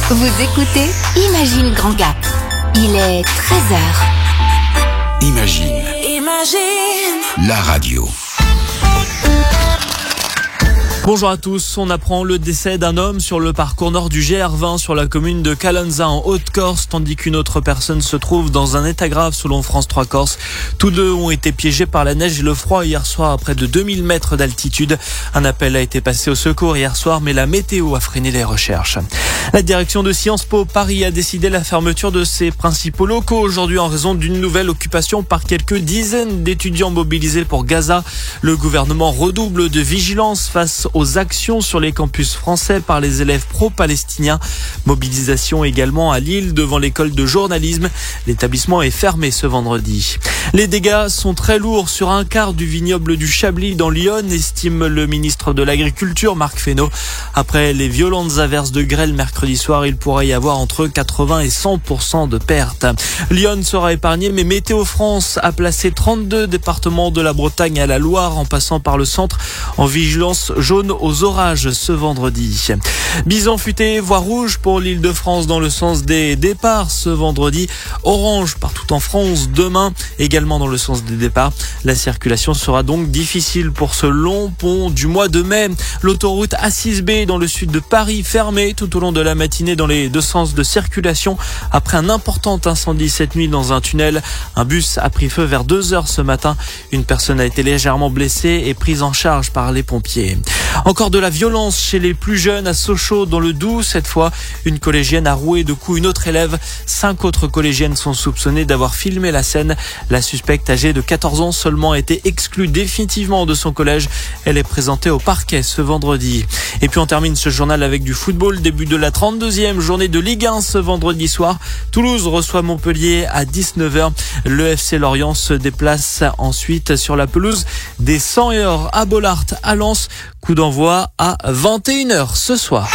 Vous écoutez Imagine Grand Gap. Il est 13h. Imagine. La radio. Bonjour à tous, on apprend le décès d'un homme sur le parcours nord du GR20 sur la commune de Calanza en Haute-Corse, tandis qu'une autre personne se trouve dans un état grave selon France 3 Corse. Tous deux ont été piégés par la neige et le froid hier soir à près de 2000 mètres d'altitude. Un appel a été passé au secours hier soir, mais la météo a freiné les recherches. La direction de Sciences Po Paris a décidé la fermeture de ses principaux locaux aujourd'hui en raison d'une nouvelle occupation par quelques dizaines d'étudiants mobilisés pour Gaza. Le gouvernement redouble de vigilance face aux actions sur les campus français par les élèves pro-palestiniens. Mobilisation également à Lille devant l'école de journalisme. L'établissement est fermé ce vendredi. Les dégâts sont très lourds sur un quart du vignoble du Chablis dans l'Yonne, estime le ministre de l'Agriculture Marc Fesneau. Après les violentes averses de grêle mercredi soir, il pourrait y avoir entre 80 et 100% de pertes. Lyon sera épargné, mais Météo France a placé 32 départements de la Bretagne à la Loire en passant par le centre en vigilance jaune aux orages ce vendredi. Bison futé, voie rouge pour l'Île-de-France dans le sens des départs ce vendredi. Orange partout en France demain, également dans le sens des départs. La circulation sera donc difficile pour ce long pont du mois de mai. L'autoroute A6B dans le sud de Paris fermée tout au long de la matinée dans les deux sens de circulation après un important incendie cette nuit dans un tunnel. Un bus a pris feu vers 2h ce matin. Une personne a été légèrement blessée et prise en charge par les pompiers. Encore de la violence chez les plus jeunes à Sochaux dans le Doubs. Cette fois, une collégienne a roué de coups une autre élève. 5 autres collégiennes sont soupçonnées d'avoir filmé la scène. La suspecte âgée de 14 ans seulement a été exclue définitivement de son collège. Elle est présentée au parquet ce vendredi. Et puis on termine ce journal avec du football. Début de la 32e journée de Ligue 1 ce vendredi soir. Toulouse reçoit Montpellier à 19h. Le FC Lorient se déplace ensuite sur la pelouse des 100 à Bollaert à Lens. Coup d'envoi à 21h ce soir.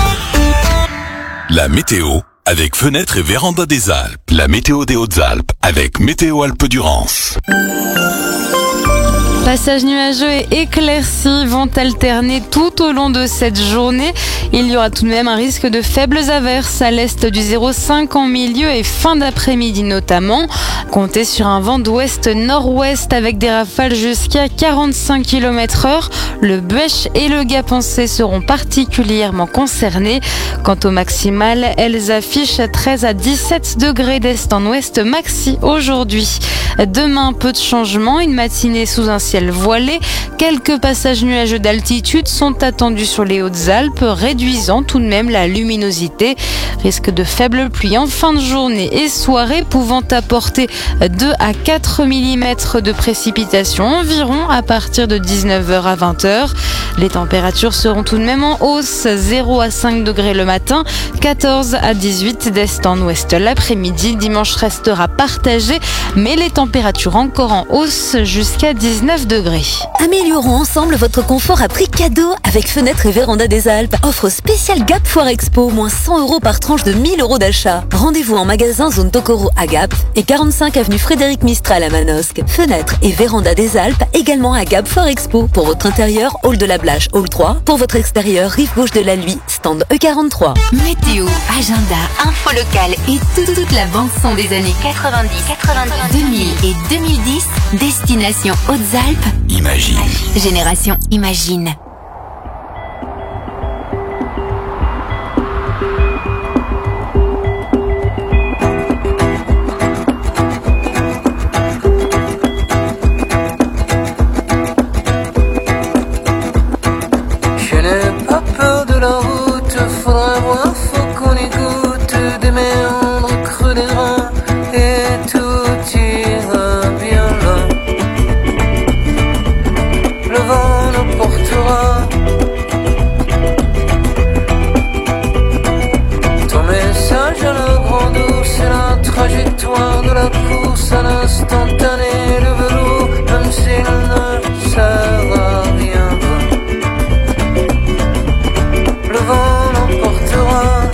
La météo avec Fenêtres et Véranda des Alpes. La météo des Hautes-Alpes avec Météo Alpes-Durance. Passages nuageux et éclaircis vont alterner tout au long de cette journée. Il y aura tout de même un risque de faibles averses à l'est du 0,5 en milieu et fin d'après-midi notamment. Comptez sur un vent d'ouest-nord-ouest avec des rafales jusqu'à 45 km/h. Le Buech et le Gap-en-Sée seront particulièrement concernés. Quant aux maximales, elles affichent 13 à 17 degrés d'est en ouest maxi aujourd'hui. Demain, peu de changements, une matinée sous un ciel voilé. Quelques passages nuageux d'altitude sont attendus sur les Hautes-Alpes, réduisant tout de même la luminosité. Risque de faibles pluies en fin de journée et soirée, pouvant apporter 2 à 4 mm de précipitations environ à partir de 19h à 20h. Les températures seront tout de même en hausse, 0 à 5 degrés le matin, 14 à 18 d'est en ouest l'après-midi. Dimanche restera partagé, mais les températures encore en hausse jusqu'à 19 degrés. Améliorons ensemble votre confort à prix cadeau avec Fenêtres et Véranda des Alpes. Offre spéciale Gap Foire Expo, moins 100 € par tranche de 1000 € d'achat. Rendez-vous en magasin zone Tokoro à Gap et 45 avenue Frédéric Mistral à Manosque. Fenêtres et Véranda des Alpes également à Gap Foire Expo. Pour votre intérieur, hall de la Blache, hall 3. Pour votre extérieur, rive gauche de la Luy, stand E43. Météo, agenda, info locale et toute la bande-son des années 90, 2000 et 2010. Destination Hautes-Alpes. Imagine. Génération Imagine. Je n'ai pas peur de la route, faudra voir, faut qu'on écoute des méandres creux des reins et tout ira bien là. Le vent nous portera. Ton message à la grande ours, c'est la trajectoire de la course à l'instantané. Le velours, même s'il ne sert à rien. Le vent l'emportera.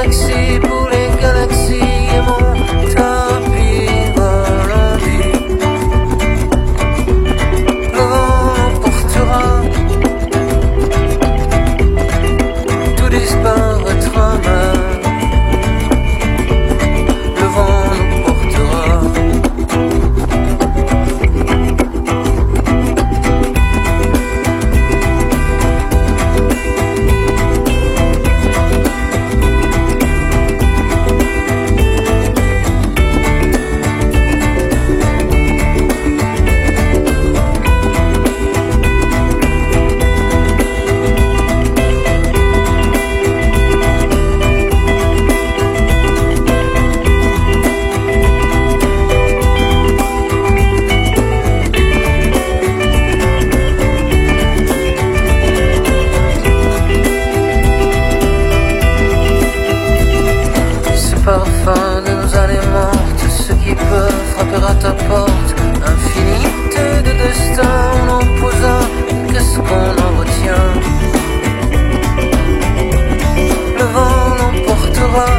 galaxies, pour les galaxies et mon tapis ralenti. Le vent l'emportera, tout disparaîtra même. Le vent l'emportera. Parfum de nos allées mortes, ceux qui peuvent frapper à ta porte. Infinité de destin, on en pose un, qu'est-ce qu'on en retient? Le vent l'emportera.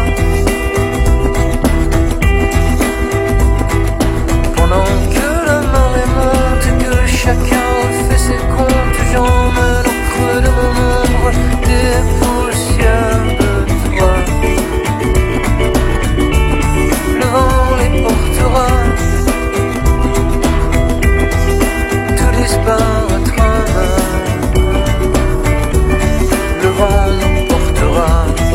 Pendant que la marée monte et que chacun fait ses comptes, j'emmène au creux de mon ombre des poussières de toi. Le vent les portera, tout disparaîtra. Le vent nous portera.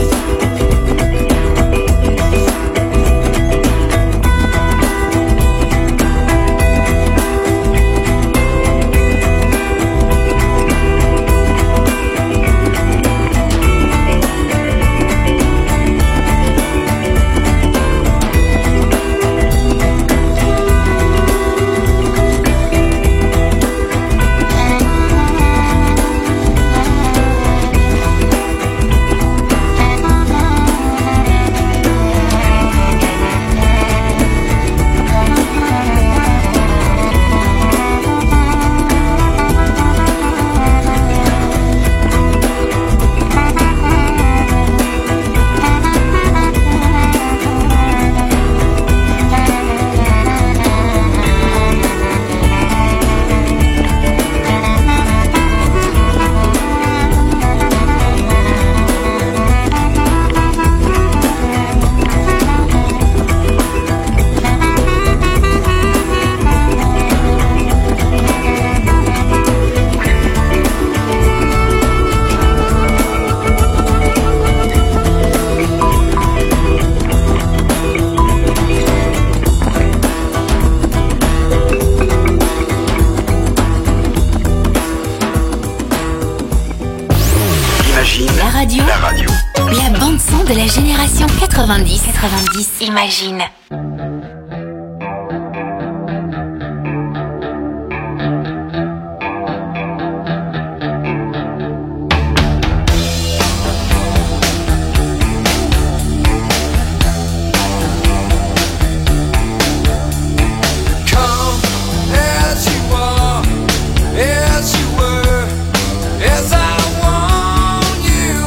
La radio. La bande son de la génération 90. Imagine.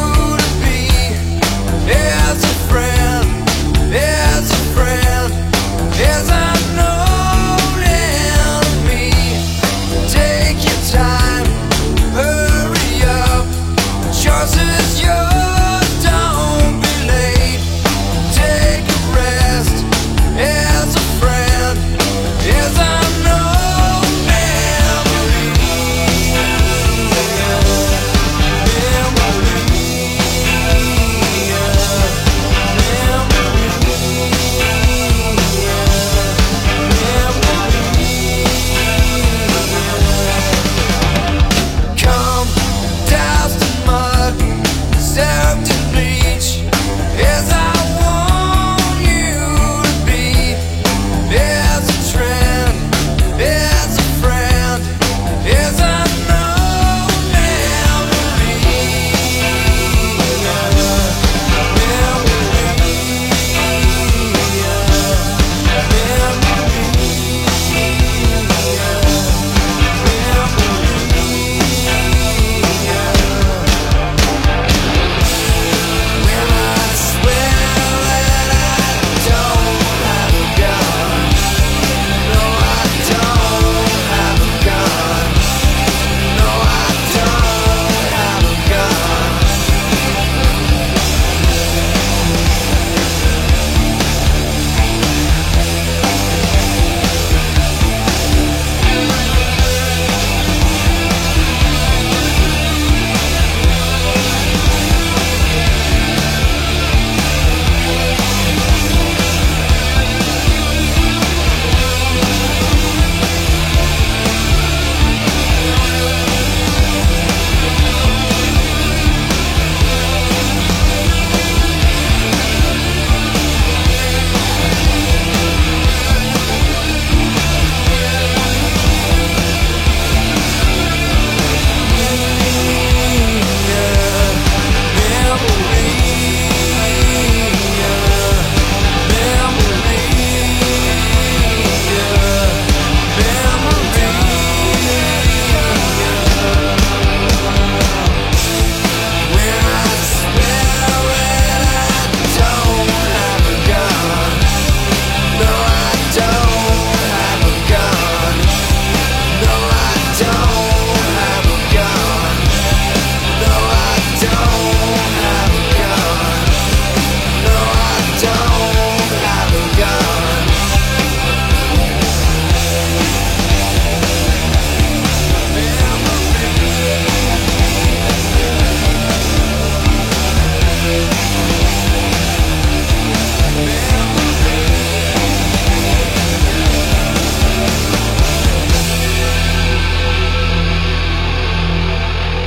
As a friend,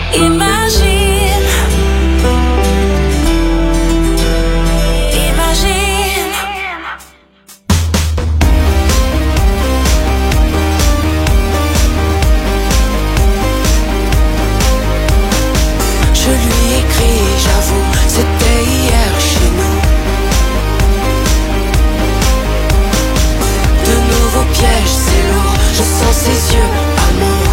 Imagine, imagine. Je lui écris, j'avoue, c'était hier chez nous. De nouveaux pièges, c'est lourd, je sens ses yeux, amour.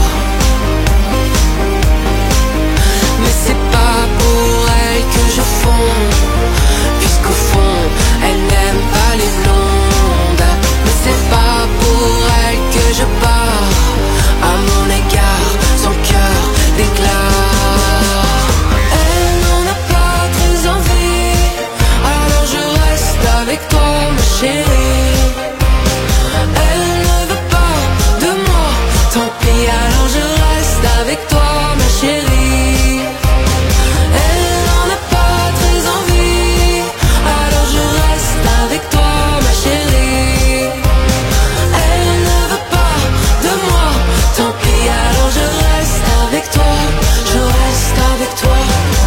Mais c'est pas pour elle que je fonds, puisqu'au fond, elle n'aime pas les blondes. Mais c'est pas pour elle que je pars, à mon égard, son cœur déclare. Elle n'en a pas très envie, alors je reste avec toi, ma chérie. Elle ne veut pas de moi, tant pis, alors je reste avec toi, ma chérie. Elle n'en a pas très envie, alors je reste avec toi, ma chérie. Elle ne veut pas de moi, tant pis, alors je reste avec toi, je reste avec toi.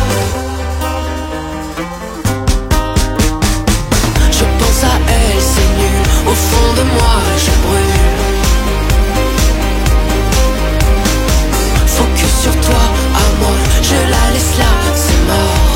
Je pense à elle, c'est nul, au fond de moi je brûle. Focus sur toi, amour, je la laisse là, c'est mort.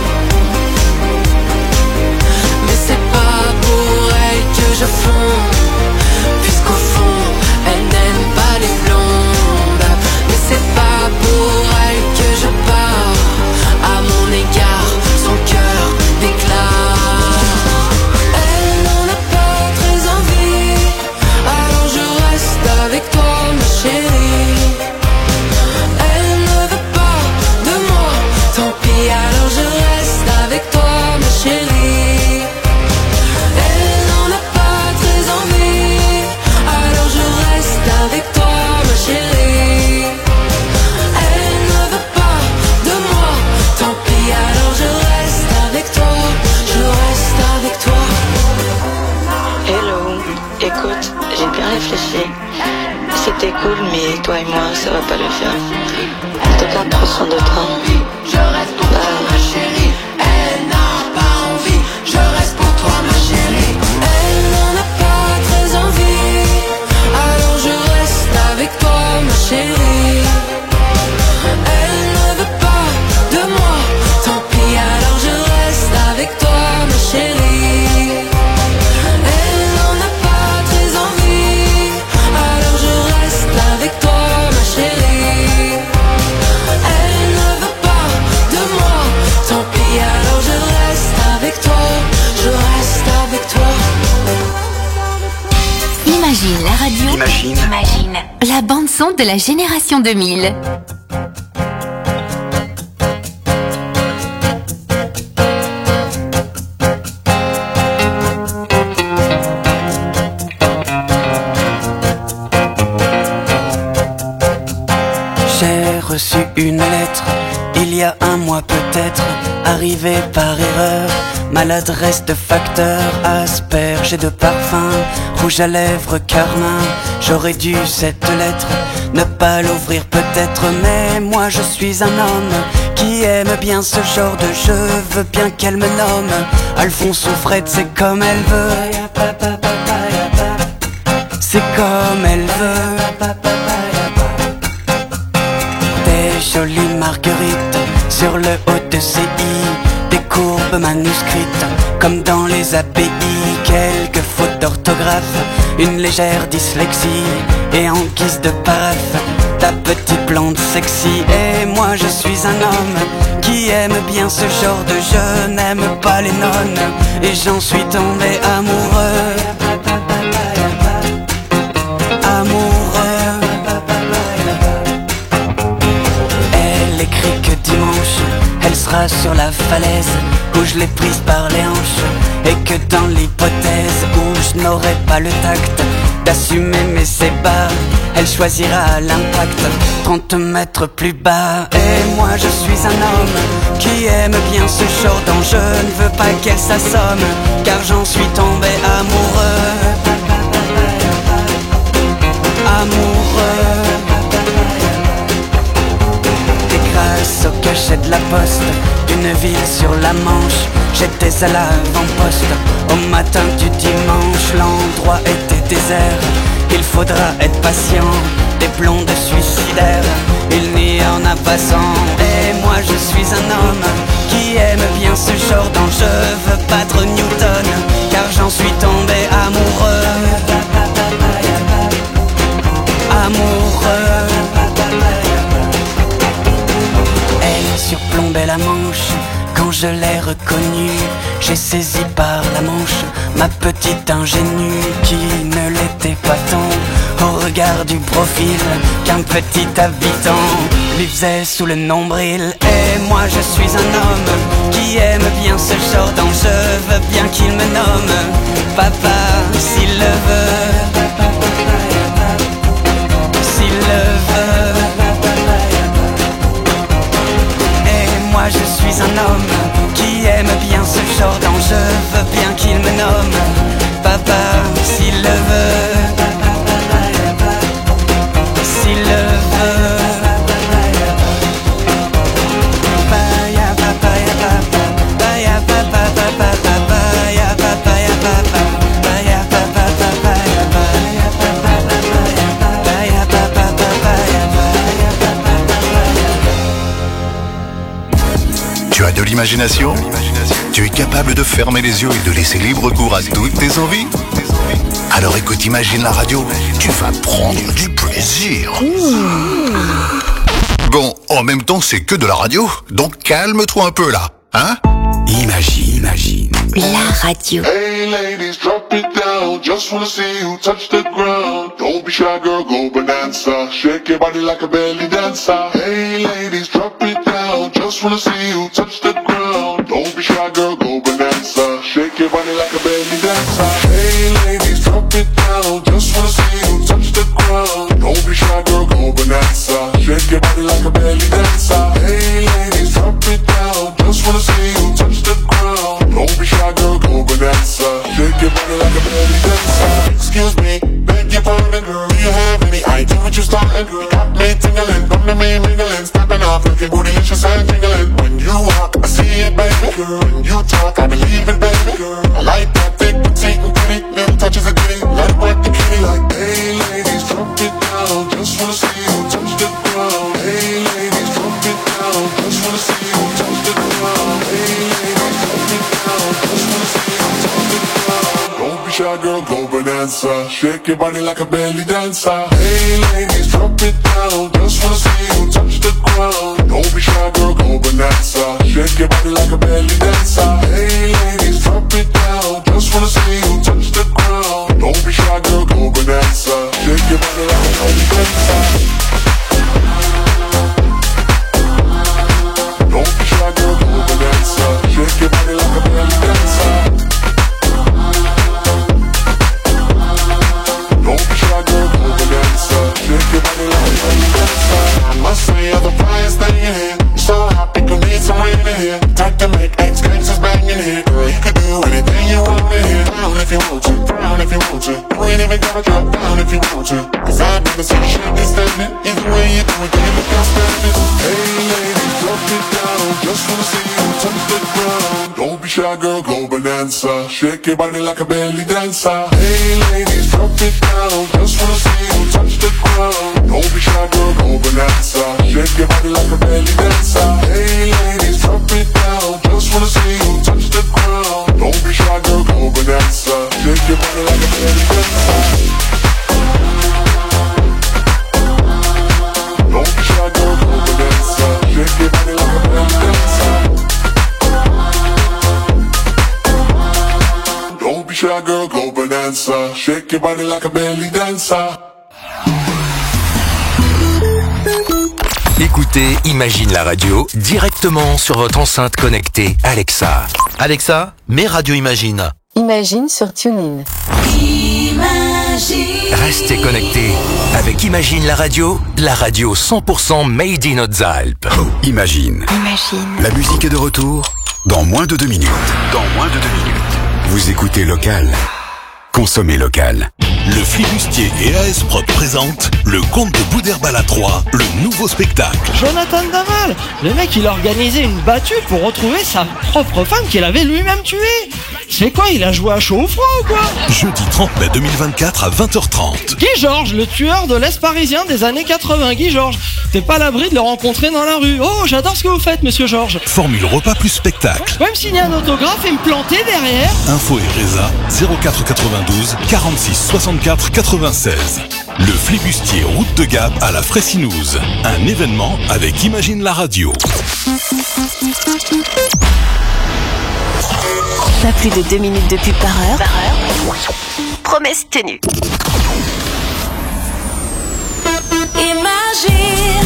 Mais c'est pas pour elle que je fonds, puisqu'au fond, elle n'aime pas les blondes. Mais c'est pas pour elle que je pars, à mon égard, son cœur déclare. Elle n'en a pas très envie, alors je reste avec toi, ma chérie. Elle ne veut pas de moi, tant pis, alors je reste avec toi, ma chérie. Elle n'en a pas très envie, alors je reste avec toi, ma chérie. Elle ne veut pas de moi, tant pis, alors je reste avec toi, je reste avec toi. Hello, écoute, j'ai bien réfléchi. C'était cool, mais toi et moi, ça va pas le faire. En tout cas, prends soin de toi. Je reste pour toi, ma chérie. Elle n'a pas envie, je reste pour toi, ma chérie. Elle n'en a pas très envie, alors je reste avec toi, ma chérie. Elle ne veut pas de moi, tant pis, alors je reste avec toi, ma chérie. Elle n'en a pas très envie, alors je reste avec toi, ma chérie. Elle ne veut pas de moi, tant pis, alors je reste avec toi, je reste avec toi. Imagine la radio. Imagine. La bande son de la génération 2000. J'ai reçu une lettre, il y a un mois peut-être, arrivée par erreur. Maladresse de facteur, asperge et de parfum, rouge à lèvres, carmin. J'aurais dû cette lettre ne pas l'ouvrir peut-être, mais moi je suis un homme qui aime bien ce genre de jeu. Veux bien qu'elle me nomme Alphonse ou Fred, c'est comme elle veut. C'est comme elle veut. Des jolies marguerites sur le haut de ses i, des courbes manuscrites comme dans les API, quelques fautes d'orthographe, une légère dyslexie, et en guise de paraphe, ta petite blonde sexy. Et moi je suis un homme qui aime bien ce genre de jeu, n'aime pas les nonnes, et j'en suis tombé amoureux. Amoureux. Elle écrit que dimanche elle sera sur la falaise où je l'ai prise par les hanches, et que dans l'hypothèse où je n'aurai pas le tact d'assumer mes ébats, elle choisira l'impact 30 mètres plus bas. Et moi je suis un homme qui aime bien ce genre d'enjeu, ne veux pas qu'elle s'assomme car j'en suis tombé amoureux. Amoureux. Des grâces poste d'une ville sur la Manche. J'étais à l'avant-poste au matin du dimanche. L'endroit était désert, il faudra être patient. Des blondes suicidaires, il n'y en a pas 100. Et moi je suis un homme qui aime bien ce genre d'enjeu. Je veux battre Newton, car j'en suis tombé amoureux. Amoureux. Elle surplombait la Manche. Quand je l'ai reconnue, j'ai saisi par la manche ma petite ingénue qui ne l'était pas tant au regard du profil qu'un petit habitant lui faisait sous le nombril. Et moi je suis un homme qui aime bien ce genre d'enjeu. Je veux bien qu'il me nomme papa s'il le veut. S'il le veut. Moi je suis un homme qui aime bien ce genre d'enjeu. Je veux bien qu'il me nomme papa s'il le veut. S'il le veut. Baya papa ya papa. Baya papa papa papa. Ya papa ya papa. Baya papa papa ya baya papa papa ya baya papa papa ya baya papa papa. Tu as de l'imagination? Tu es capable de fermer les yeux et de laisser libre cours à toutes tes envies? Alors écoute, Imagine la radio, tu vas prendre du plaisir. Bon, en même temps, c'est que de la radio, donc calme-toi un peu là, hein? Imagine. La radio. Hey ladies, drop it down. Just wanna see you touch the ground. Don't be shy, girl, go bonanza. Shake your body like a belly dancer. Hey ladies, drop it down. Just wanna see you touch the ground. Don't be shy, girl, go bonanza. Shake your body like a belly dancer. Hey ladies, drop it down. Just wanna see you touch the ground. Don't be shy, girl, go bonanza. Shake your body like a belly dancer. Hey ladies, drop it down. Just wanna see you touch the ground. Don't be shy, girl, go bonanza. Shake your body like a belly dancer. Excuse me, beg your pardon, girl. Do you have any idea what you're starting, girl? You got me tingling, come to me mingling, stepping off, looking bootylicious and tingling. When you walk, I see it, baby, girl. When you talk, I believe it, baby, girl. I like that thick, petite, and pretty, little touches of ditty, let it work the kitty. Like, hey ladies, drop it down. Just wanna see you touch the ground. Hey ladies, drop it down. Just wanna see you touch the ground. Hey ladies, drop it down. Just wanna see you touch the ground. Don't be shy, girl, go bonanza. Shake your body like a belly dancer. Hey ladies, drop it down. Just wanna see you touch the ground. Don't be shy, girl, go bonanza. Shake your body like a belly dancer. Hey ladies, drop it down. Just wanna see you touch the ground. Don't be shy, girl, go bonanza. Shake your body like a belly dancer. Don't be shy, girl, go bonanza. Shake your body like a belly dancer. Don't be shy, girl, go bonanza. Shake your body like a belly dancer. I must say you're the flyest thing in here. You're so hot, you can need some rain in here. Time to make ex-gangsters bang in here. Girl, you can do anything you want in here. Down if you want to, down if you want to. You ain't even gotta drop down if you want to. Cause I've never seen you shake this standing. Either way you do it, you look outstanding. Hey ladies, drop it down. Just wanna see you touch the ground. Don't be shy, girl, go bonanza. Shake your body like a belly dancer. Hey ladies, drop it down. Just wanna see you touch the ground. Don't be shy, girl, go bonanza. Shake your body like a belly dancer. Hey ladies, drop it down. Just wanna see you touch the ground. Don't be shy, girl, go bonanza. Shake your body like a belly dancer. Don't be shy, girl, go bonanza. Shake your body like a belly dancer. Don't be shy, girl, go bonanza. Shake your body like a belly dancer. Écoutez Imagine la radio directement sur votre enceinte connectée Alexa. Alexa, mets Radio Imagine. Imagine sur TuneIn. Restez connectés avec Imagine la radio 100% made in Hautes-Alpes. Imagine. La musique est de retour dans moins de 2 minutes. Vous écoutez Local. Consommez local. Le Flibustier et AS Prod présentent Le Comte de Boudherbala 3, le nouveau spectacle. Jonathan Daval, le mec il a organisé une battue pour retrouver sa propre femme qu'il avait lui-même tuée. C'est quoi, il a joué à chaud ou froid ou quoi? Jeudi 30 mai 2024 à 20h30. Guy Georges, le tueur de l'Est parisien des années 80. Guy Georges, t'es pas à l'abri de le rencontrer dans la rue. Oh, j'adore ce que vous faites, monsieur Georges. Formule repas plus spectacle. Vous pouvez me signer un autographe et me planter derrière? Info et Résa 04 92 46 64 96. Le Flibustier route de Gap à la Fressinouse. Un événement avec Imagine la radio. Pas plus de 2 minutes de pub par heure. Promesse tenue. Imagine.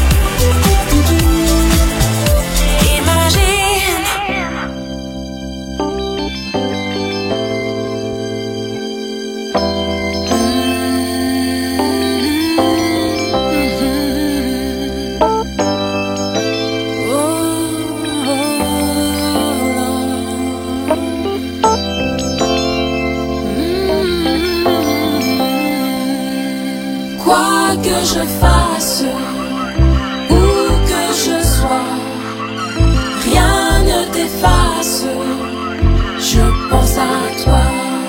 Quoi que je fasse, où que je sois, rien ne t'efface, je pense à toi.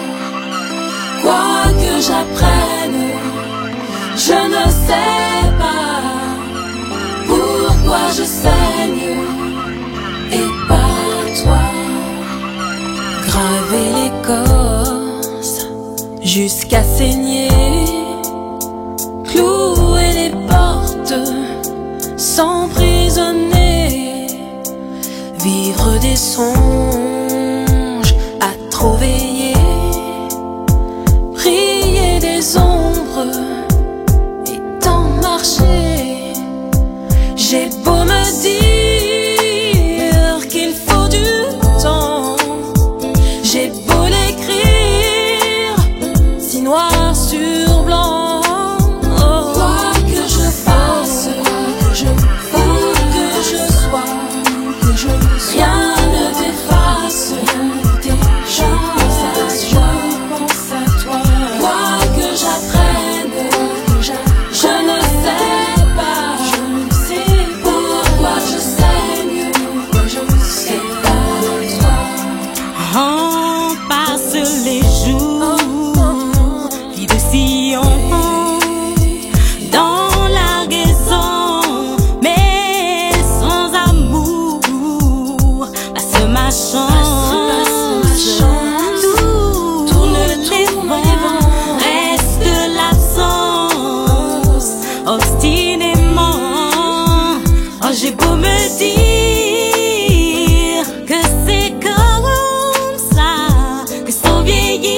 Quoi que j'apprenne, je ne sais pas pourquoi je saigne et pas toi. Graver l'écorce jusqu'à saigner, clouer les portes, s'emprisonner, vivre des songes à trop veiller, prier des ombres et tant marcher. J'ai beau me dire qu'il faut du temps, j'ai beau l'écrire si noir sur blanc. Rien ne t'efface, je pense à toi. Quoi que j'apprenne, je ne sais pas pourquoi je saigne, c'est pas toi. On passe les jours, vie de sillon, dans la raison, mais sans amour. Passe ma chance, tourne les vents, reste l'absence, obstinément. Oh, j'ai beau me dire que c'est comme ça, que sans vieillir,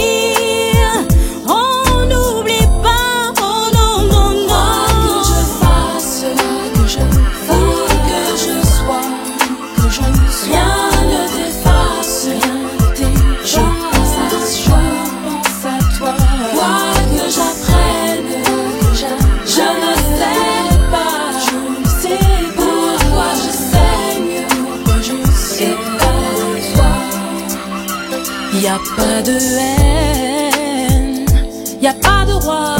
on n'oublie pas, oh non, non, non. Quoi que je fasse, où que je sois, rien ne t'efface, je pense à toi. Quoi que j'apprenne, je ne sais pas pourquoi je saigne, c'est pas toi. Y a pas de haine, y a pas de roi,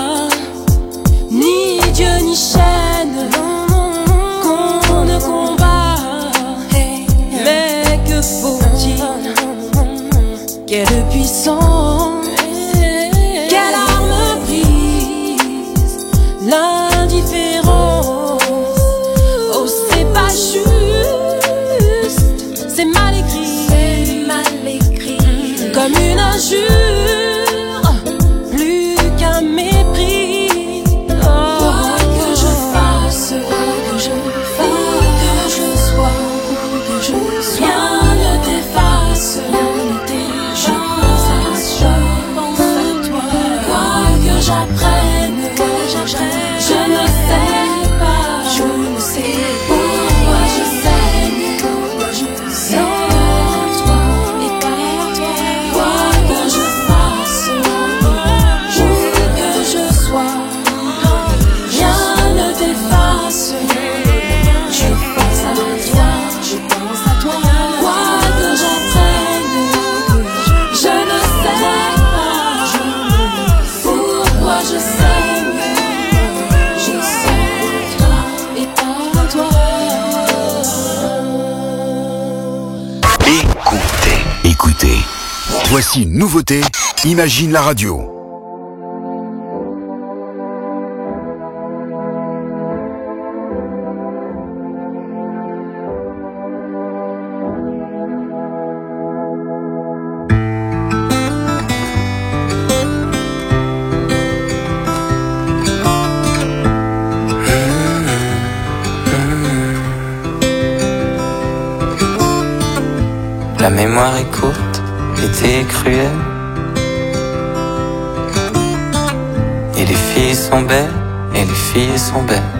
ni Dieu ni chaîne qu'on ne combat. Mais que faut-il? Quelle puissance, quelle arme brise l'indifférence? Oh, c'est pas juste, c'est mal écrit, comme une injure, plus qu'un mépris. Oh. Quoi que je fasse, Voici une nouveauté, Imagine la radio. La mémoire est courte, l'été est cruel. Et les filles sont belles, et les filles sont belles.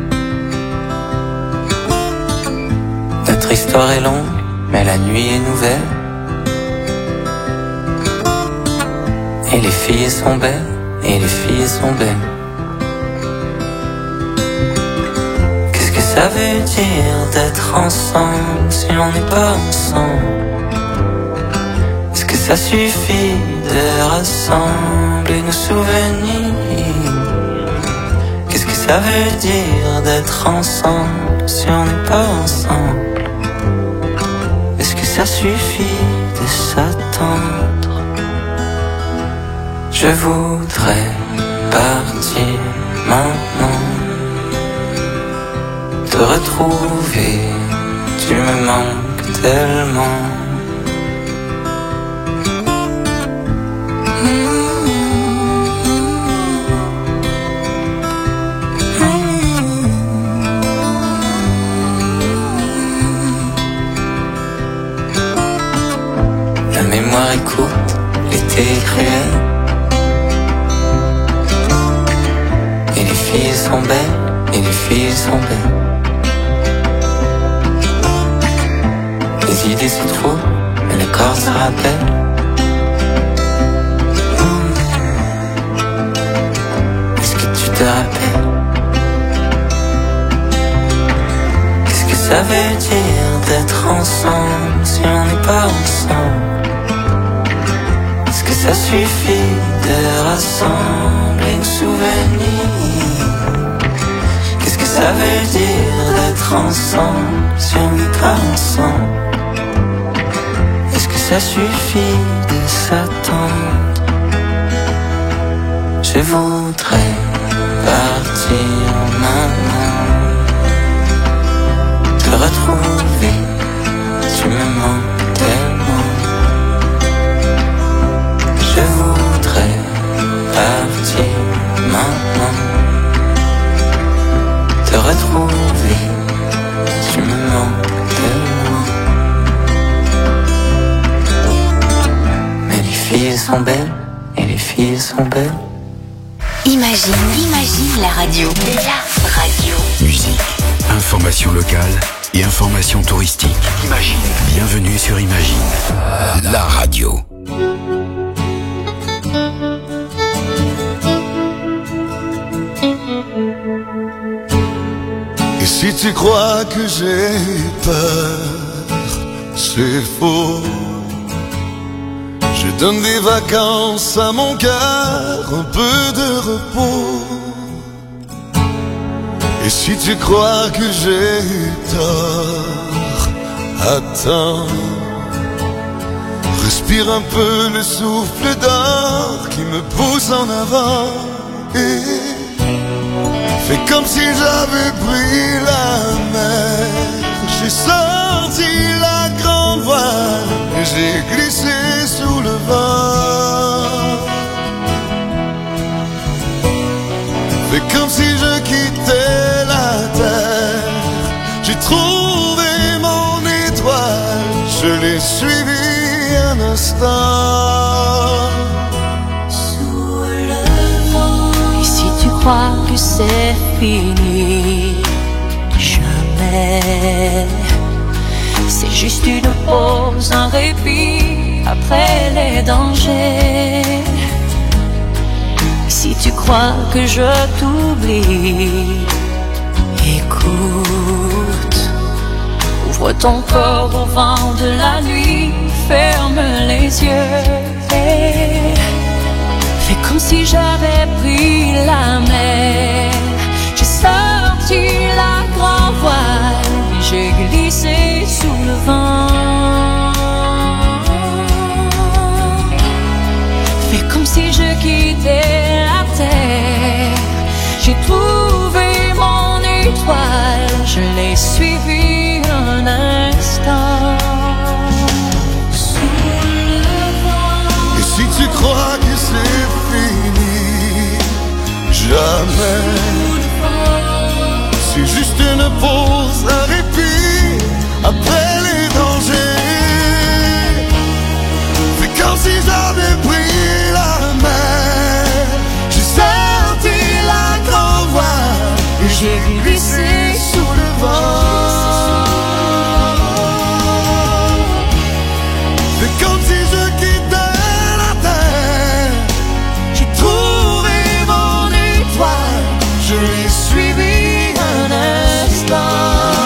Notre histoire est longue, mais la nuit est nouvelle. Et les filles sont belles, et les filles sont belles. Qu'est-ce que ça veut dire d'être ensemble si on n'est pas ensemble? Est-ce que ça suffit de rassembler nos souvenirs? Qu'est-ce que ça veut dire d'être ensemble si on n'est pas ensemble? Est-ce que ça suffit de s'attendre? Je voudrais partir maintenant, te retrouver, tu me manques tellement. La mémoire est courte, l'été est cruel. Et les filles sont belles, et les filles sont belles. Les idées se trouvent, mais le corps se rappelle. Est-ce que tu te rappelles? Qu'est-ce que ça veut dire d'être ensemble si on n'est pas ensemble? Est-ce que ça suffit de rassembler nos souvenirs? Qu'est-ce que ça veut dire d'être ensemble si on n'est pas ensemble? Est-ce que ça suffit de s'attendre? Je voudrais partir maintenant, te retrouver, tu me manques tellement. Je voudrais partir maintenant, te retrouver, tu me manques tellement. Mais les filles sont belles, et les filles sont belles. Imagine la radio. La radio. Musique, information locale et information touristique. Imagine. Bienvenue sur Imagine, la radio. Et si tu crois que j'ai peur, c'est faux. Je donne des vacances à mon cœur, un peu de repos. Et si tu crois que j'ai tort, attends. Respire un peu le souffle d'or qui me pousse en avant. Et fais comme si j'avais pris la mer. J'ai sorti la grande voile et j'ai glissé sous le vent. Fais comme si je quittais la terre. J'ai trouvé mon étoile, je l'ai suivi un instant. Sous le vent. Et si tu crois que c'est fini, jamais. C'est juste une pause, un répit après les dangers. Si tu crois que je t'oublie, écoute. Ouvre ton corps au vent de la nuit, ferme les yeux et fais comme si j'avais pris la mer. J'ai sorti la grande voile, j'ai glissé sous le vent. m'impose un répit après les dangers. C'est comme si j'avais pris la mer, j'ai sorti la grande voile et j'ai glissé sous le vent. C'est comme si je quittais la terre, j'ai trouvé mon étoile, je l'ai suivi un instant.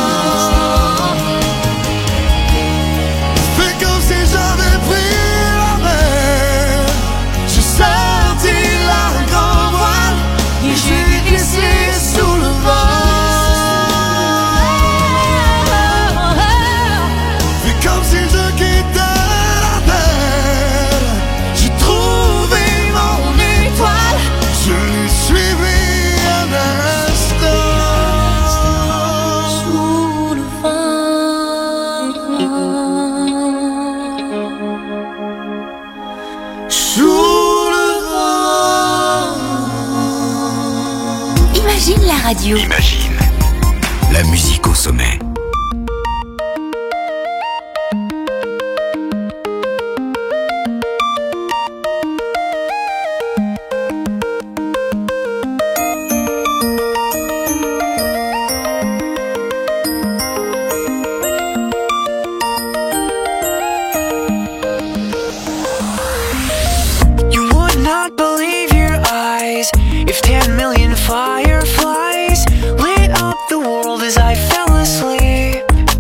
C'est comme si j'avais pris la mer, j'ai sorti la grande voile et j'ai glissé sous le vent. C'est comme si je quittais la terre, j'ai trouvé mon étoile, je l'ai suivi un instant. Sous le Sous le vent. Imagine la radio. Imagine la musique au sommet. You would not believe your eyes if 10 million fireflies lit up the world as I fell asleep.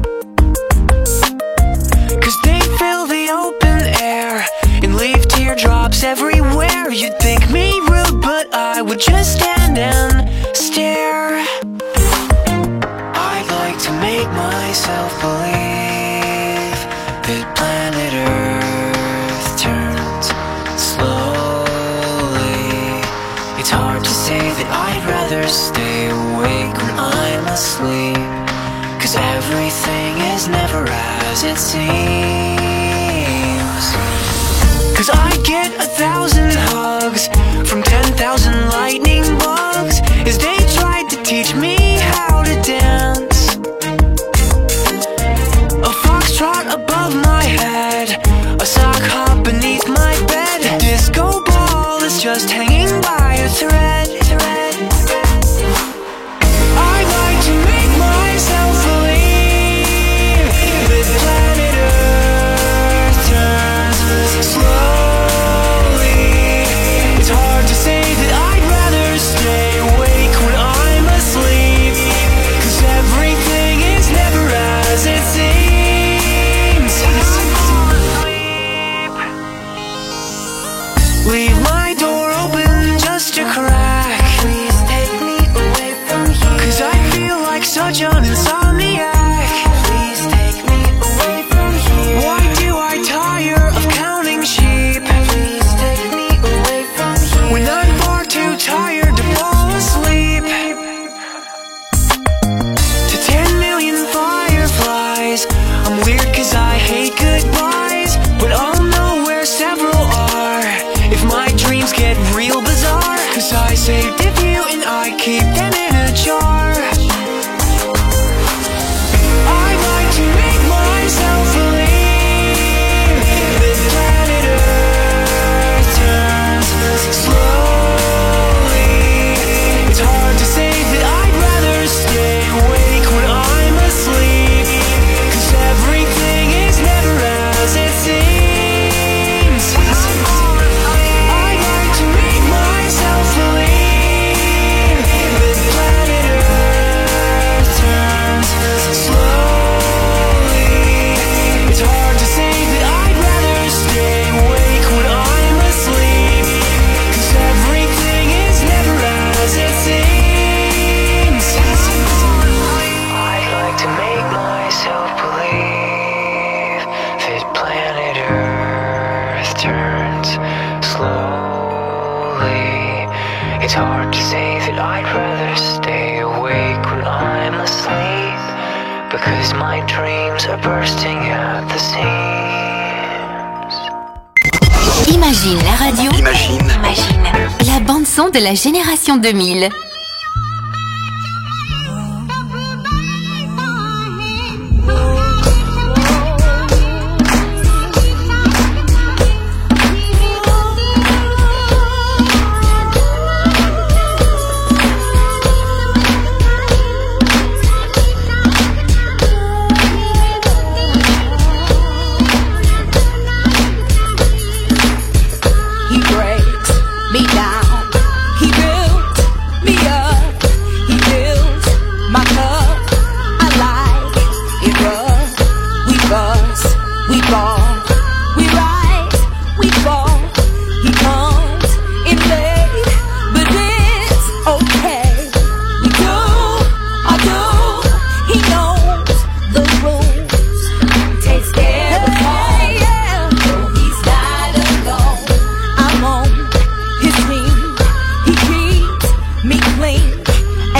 'Cause they fill the open air and leave teardrops everywhere. You'd think me rude, but I would just stand and stare. I'd like to make myself believe that planet Earth turns slowly. It's hard to say that I'd rather stay awake when I'm asleep, 'cause everything is never as it seems. 'Cause I get 1,000 hugs from 10,000 lightning bugs as they tried to teach me how to dance. A foxtrot above my head, a sock hop beneath my bed, a disco ball is just hanging by a thread. I'd like to make myself believe that planet Earth turns slowly. It's hard to say that I'd rather stay awake when I'm asleep, 'cause everything is never as it seems. Leave my door open just a crack. Please take me away from here, 'cause I feel like such an insomniac. Please take me away from here. Why do I tire of counting sheep? Please take me away from here, when I'm far too tired to fall asleep. To 10 million fireflies, I'm weird 'cause I hate goodbyes, but I'll know where several are if my dreams get real bizarre. 'Cause I saved a few and I keep them in a jar. I'd like to make myself believe that planet Earth turns slowly. It's hard to say that I'd rather stay awake when I'm asleep, 'cause everything is never as it seems. I'd like to make myself believe that planet Earth turns slowly. It's hard to say that I'd rather stay awake when I'm asleep, 'cause everything is never as it seems. I'd like to make myself believe that planet Earth turns slowly. It's hard to say that I'd rather stay awake when I'm asleep, because my dreams are bursting at the seams. Imagine la radio. Imagine La bande-son de la génération 2000.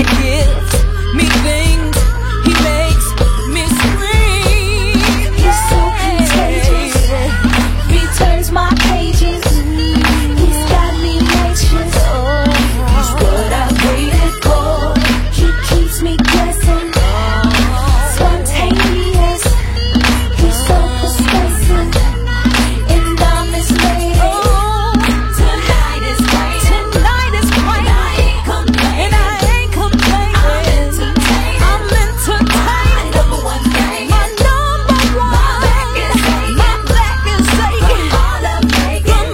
gives me things, he makes me scream. He's so contagious, he turns my pages. He's got me anxious. He's what I waited for. He keeps me guessing. Spontaneous, he's so persuasive, and I'm his lady. Tonight is great, tonight is great, and I ain't complaining, I'm entertained. Number one thing, my number one, my back is aching, from all I'm making,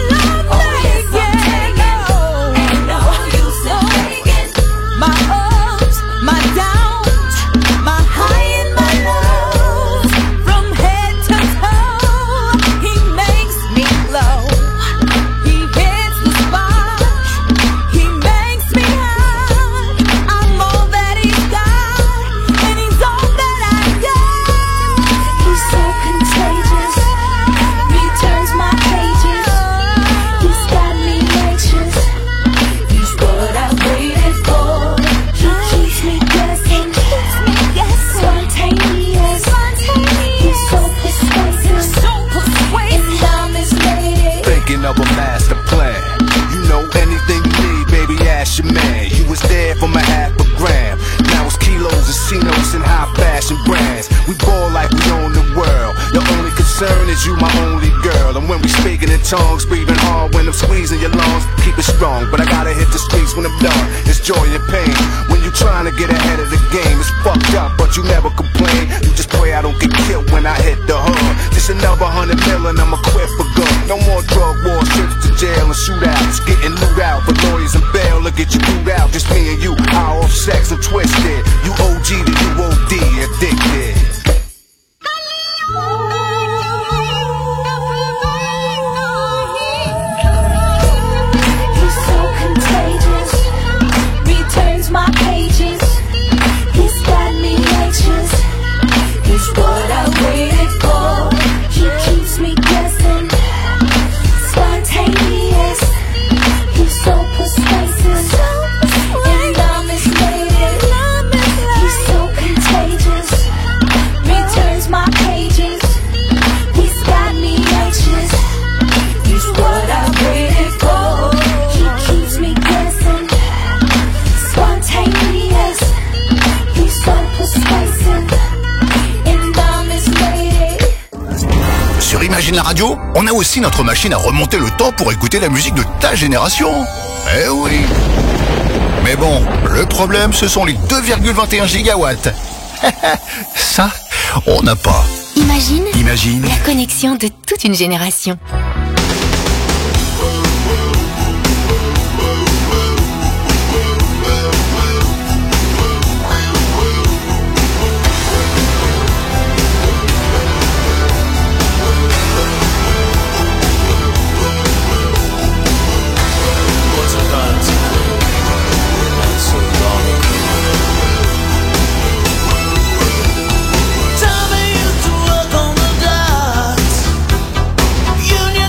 ain't no use in faking. My ups, my downs, my high and my lows, from head to toe, he makes me glow. He hits the spot, he makes me high. I'm all that he's got, and he's all that I got. He's so contagious, he turns my pages. He's got me anxious, he's what I waited for. He keeps me guessing, spontaneous, he's so persuasive, and I'm his lady. Thinking of a master plan. You know anything you need, baby, ask your man. You was there for my half a gram. Now it's kilos and C-notes and high fashion brands. We ball like we own the world. The only concern is you, my only girl. And when we speaking in tongues, breathing hard when I'm squeezing your lungs. Keep it strong, but I gotta hit the streets when I'm done. It's joy and pain. When you trying to get ahead of the game, it's fucked up, but you never complain. You just pray I don't get killed when I hit the hood. Just another 100 million, I'm equipped for good. No more drug wars, trips to jail and shootouts. Getting loot out for lawyers and bail to get you through out. Just me and you, hour of sex and twisted. You OG to you OD, addicted. He's so contagious, he turns my pages. He's got me anxious, he's what I waited for. He keeps me guessing, spontaneous, he's so persuasive, and I'm his lady. He's so contagious, he turns my pages. He's got me anxious, he's what I waited for. He keeps me guessing, spontaneous, he's so persuasive, and I'm his lady. Sur Imagine la radio, on a aussi notre machine à remonter le temps pour écouter la musique de ta génération. Eh oui. Mais bon, le problème, ce sont les 2,21 gigawatts. Ça, on n'a pas. Imagine la connexion de toute une génération. Time I used to work on the docks.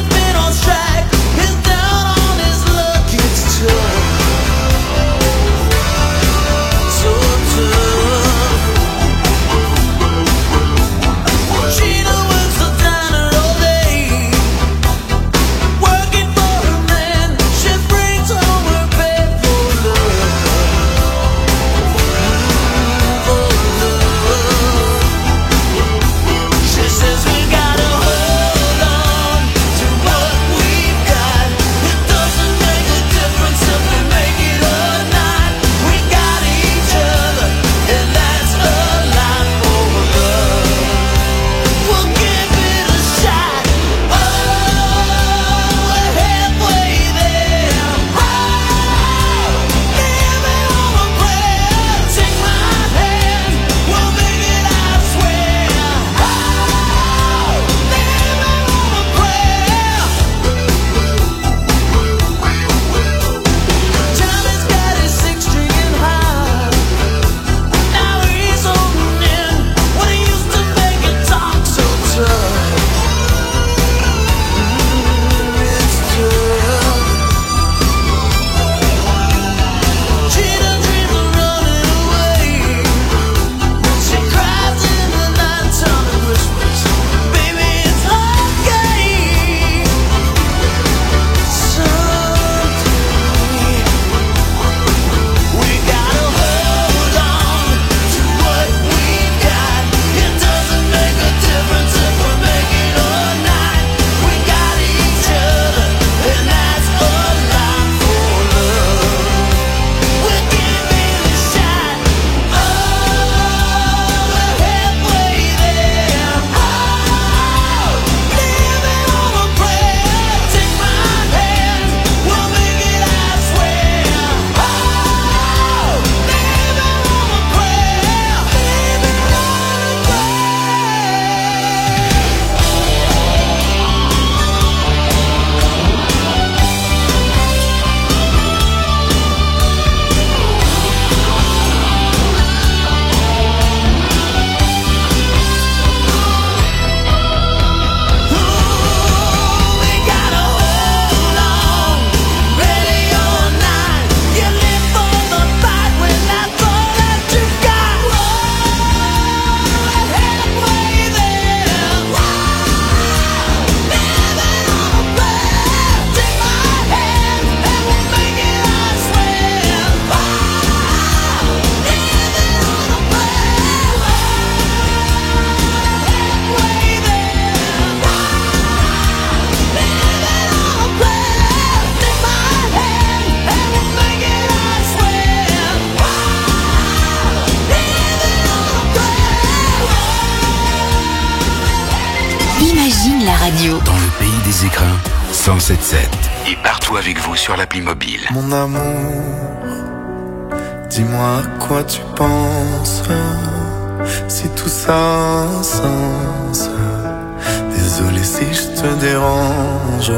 radio. Dans le pays des écrins, 107.7. Et partout avec vous sur l'appli mobile. Mon amour, dis-moi à quoi tu penses, si tout ça a un sens. Désolé si je te dérange.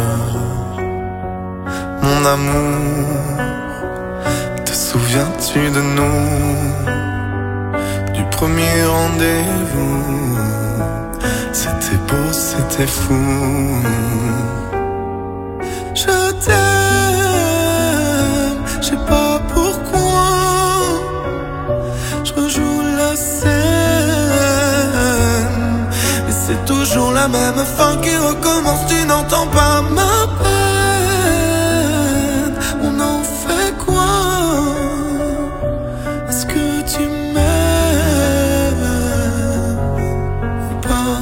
Mon amour, te souviens-tu de nous, du premier rendez-vous? C'était beau, c'était fou. Je t'aime, je sais pas pourquoi. Je rejoue la scène, et c'est toujours la même fin qui recommence. Tu n'entends pas ma peine. On en fait quoi? Est-ce que tu m'aimes ou pas?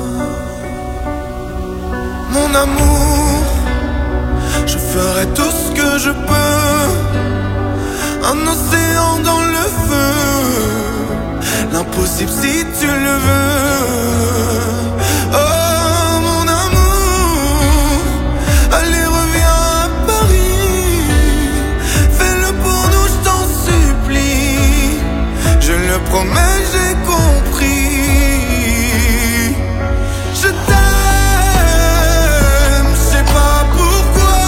Mon amour, je ferai tout ce que je peux. Un océan dans le feu, l'impossible si tu le veux. Oh mon amour, allez reviens à Paris. Fais-le pour nous, je t'en supplie. Je le promets, j'ai compris. Je t'aime, je sais pas pourquoi.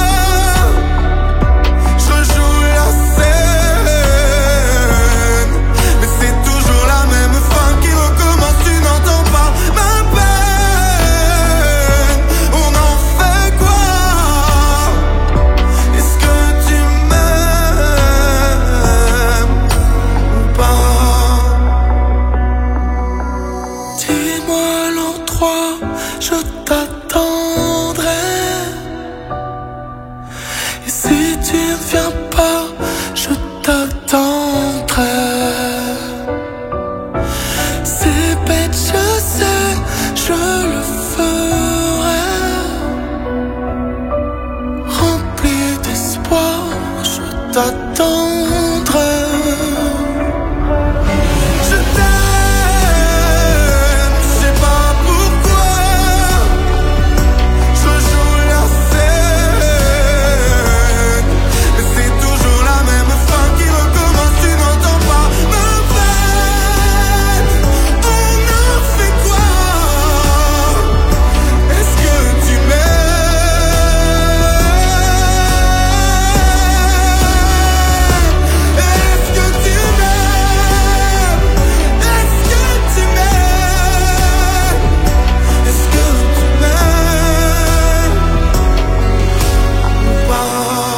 Je joue la scène, mais c'est toujours la même fin qui recommence. Tu n'entends pas ma peine. On en fait quoi? Est-ce que tu m'aimes ou pas? Dis-moi l'endroit, je t'attendrai. Et si tu ne viens pas, je t'attendrai. C'est bête, je sais, je le ferai. Rempli d'espoir, je t'attendrai. Je t'aime, je sais pas pourquoi. Je joue la scène, mais c'est toujours la même fin qui recommence. Tu n'entends pas ma peine. On en fait quoi? Est-ce que tu m'aimes? Est-ce que tu m'aimes? Est-ce que tu m'aimes? Est-ce que tu m'aimes ou pas?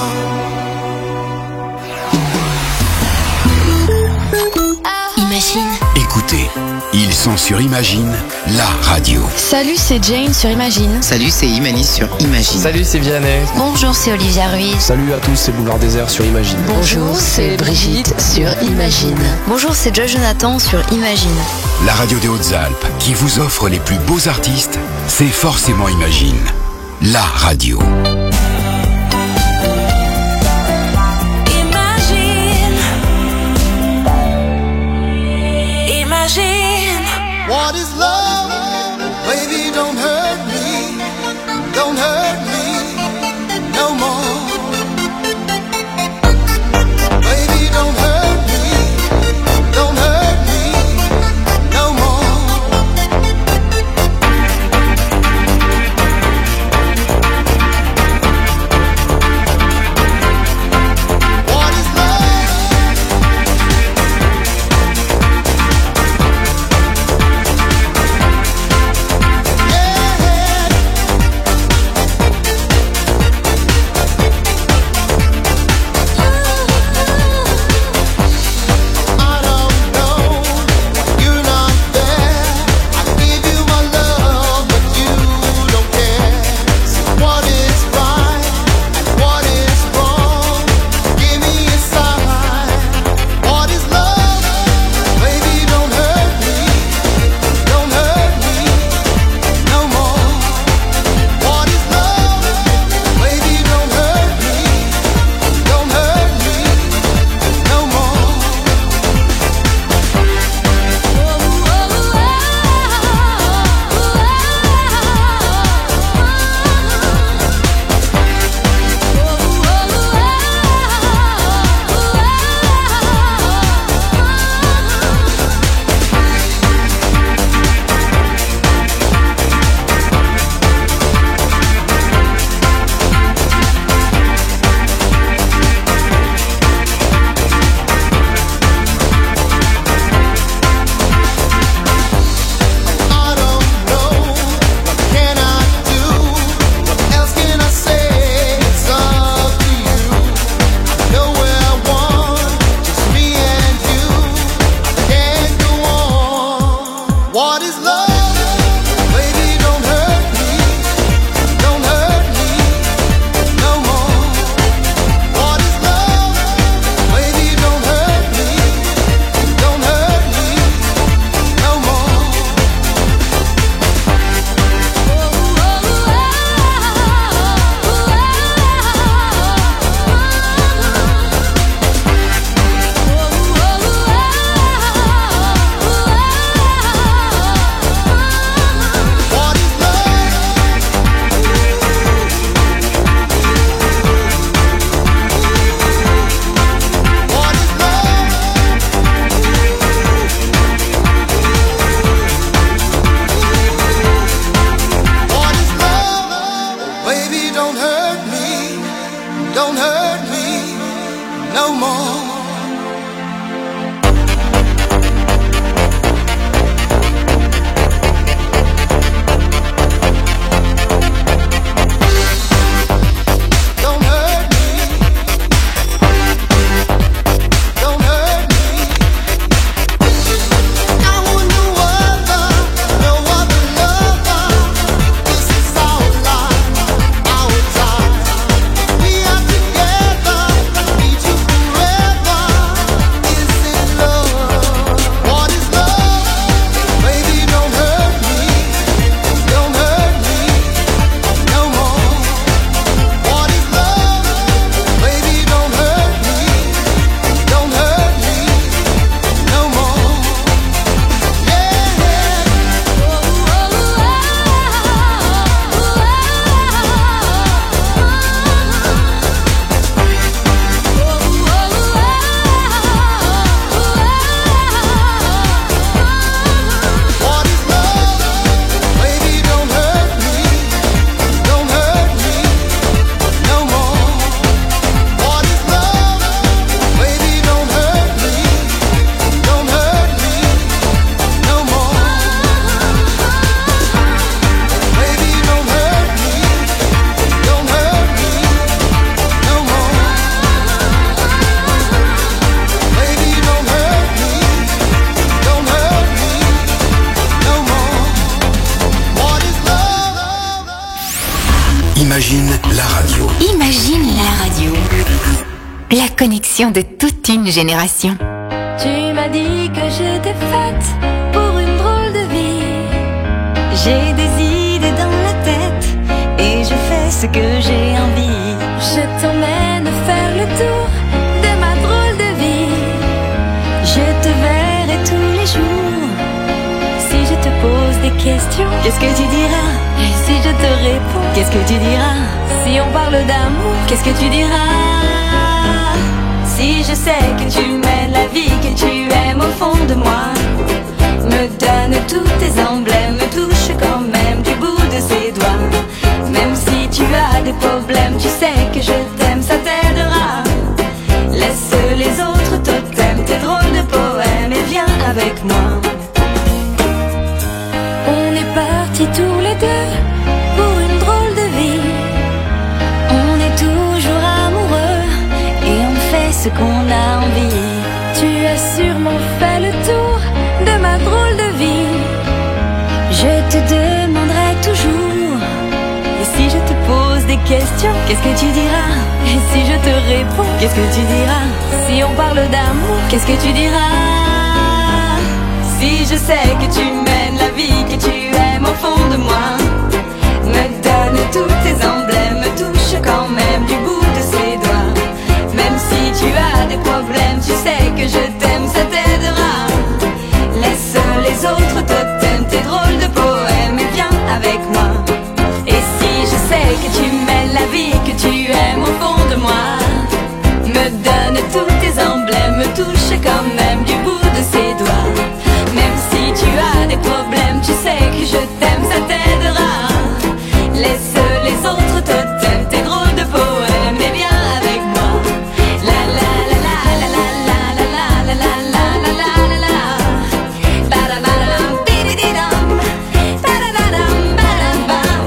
Imagine. Écoutez, ils sont sur Imagine, la radio. Salut, c'est Jane sur Imagine. Salut, c'est Imani sur Imagine. Salut, c'est Vianney. Bonjour, c'est Olivia Ruiz. Salut à tous, c'est Boulevard Désert sur Imagine. Bonjour, c'est Brigitte sur Imagine. Bonjour, c'est Joy Jonathan sur Imagine. La radio des Hautes-Alpes qui vous offre les plus beaux artistes, c'est forcément Imagine, la radio. Imagine. What is love? Baby, don't hurt me. Don't hurt me no more. Baby, don't hurt me. Don't hurt me no more. Imagine la radio. Imagine la radio. La connexion de toute une génération. Tu m'as dit que j'étais faite pour une drôle de vie. J'ai des idées dans la tête et je fais ce que j'ai envie. Je t'emmène faire le tour de ma drôle de vie. Je te verrai tous les jours. Si je te pose des questions, qu'est-ce que tu diras? Et si je te réponds, qu'est-ce que tu diras? Si on parle d'amour, qu'est-ce que tu diras? Si je sais que tu mènes la vie que tu aimes au fond de moi, me donne tous tes emblèmes, me touche quand même du bout de ses doigts. Même si tu as des problèmes, tu sais que je t'aime, ça t'aidera. Laisse les autres totems, tes drôles de poèmes et viens avec moi. On est partis tous les deux pour une drôle de vie. On est toujours amoureux et on fait ce qu'on a envie. Tu as sûrement fait le tour de ma drôle de vie. Je te demanderai toujours. Et si je te pose des questions, qu'est-ce que tu diras? Et si je te réponds, qu'est-ce que tu diras? Si on parle d'amour, qu'est-ce que tu diras? Si je sais que tu mènes la vie que tu aimes au fond de moi, me donne tous tes emblèmes, me touche quand même du bout de ses doigts. Même si tu as des problèmes, tu sais que je t'aime, ça t'aidera. Laisse les autres totems, tes drôles de poèmes et viens avec moi. Et si je sais que tu mènes la vie que tu aimes au fond de moi, me donne tous tes emblèmes, me touche quand même du bout de ses doigts. Même si tu as des problèmes, tu sais que je t'aime, ça t'aidera. Laisse les autres totems, tes drôles de poèmes et viens avec moi. La la la la la la la la la la la la la la la. Ba-da-ba-dam, bi-di-di-dam. Ba-da-ba-dam, ba-dam-bam.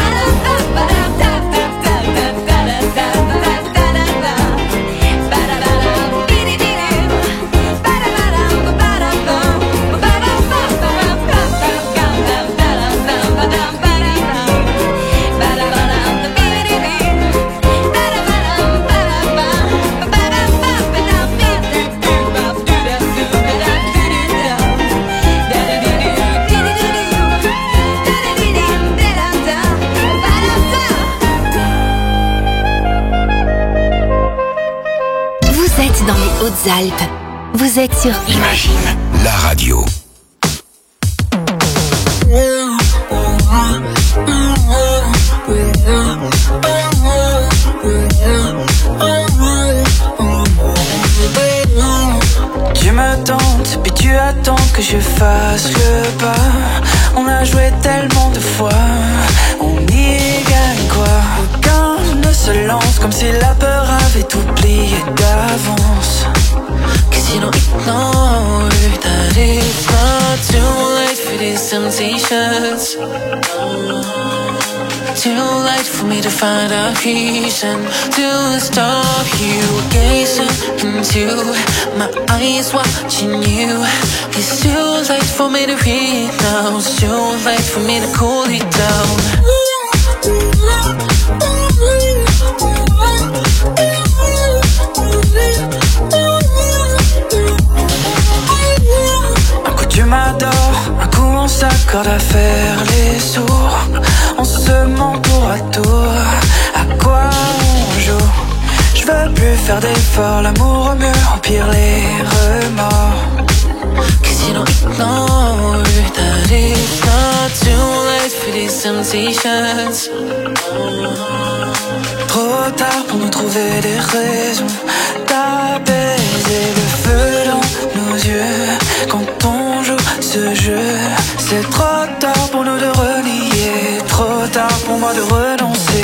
Ba-da-ba-da-da-da-da-da-da-da-da-da. Ba-da-ba-dam, bi-di-di-dim. Ba-da-ba-dam, ba-da-bam. Vous êtes dans les Hautes-Alpes. Vous êtes sur Imagine la radio. Tu me tentes, puis tu attends que je fasse le pas. On a joué tellement de fois, on y gagne quoi? Aucun ne se lance comme si la peur avait oublié d'avance. Cause you don't ignore that it's not too late for these temptations. Too late for me to find a reason to stop you gazing into my eyes, watching you. It's too late for me to read now. It's too late for me to cool it down. Un coup tu m'adores, un coup on s'accorde à faire les sourds. On se ment tour à tour, à quoi on joue? Je veux plus faire d'efforts, l'amour au mieux empire les remords. Cause you don't ignore that it's not too late for these temptations. Trop tard pour nous trouver des raisons d'apaiser le feu dans nos yeux. Quand on joue ce jeu, c'est trop tard pour nous de renier, trop tard pour moi de renoncer.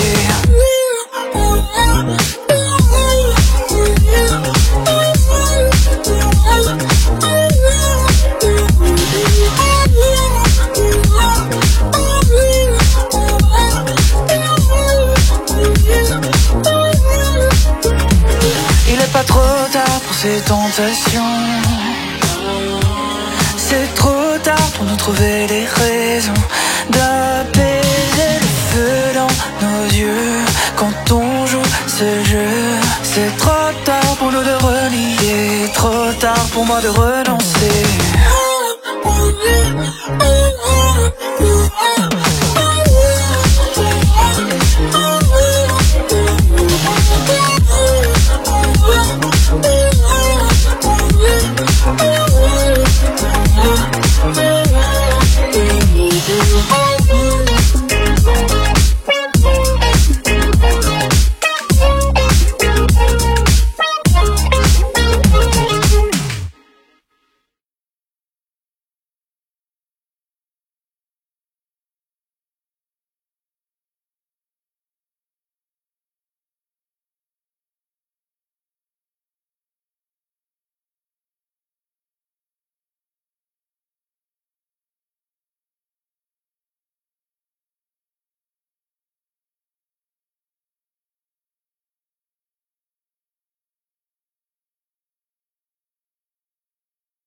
Il est pas trop tard pour ces tentations. C'est trop tard pour nous trouver des raisons d'apaiser le feu dans nos yeux. pour moi de renoncer.